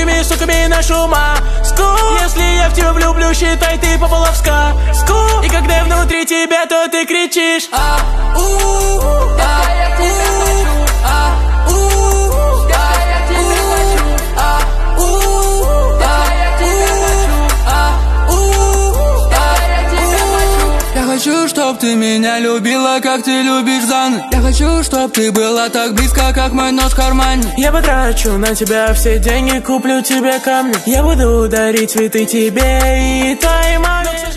другими суками ношу маску. Если я в тебя влюблю, считай, ты попала в сказку. И когда я внутри тебя, то ты кричишь Я хочу, чтоб ты меня любила, как ты любишь Зан. Я хочу, чтоб ты была так близко, как мой нос в кармане. Я потрачу на тебя все деньги, куплю тебе камни. Я буду дарить цветы тебе и твоей маме.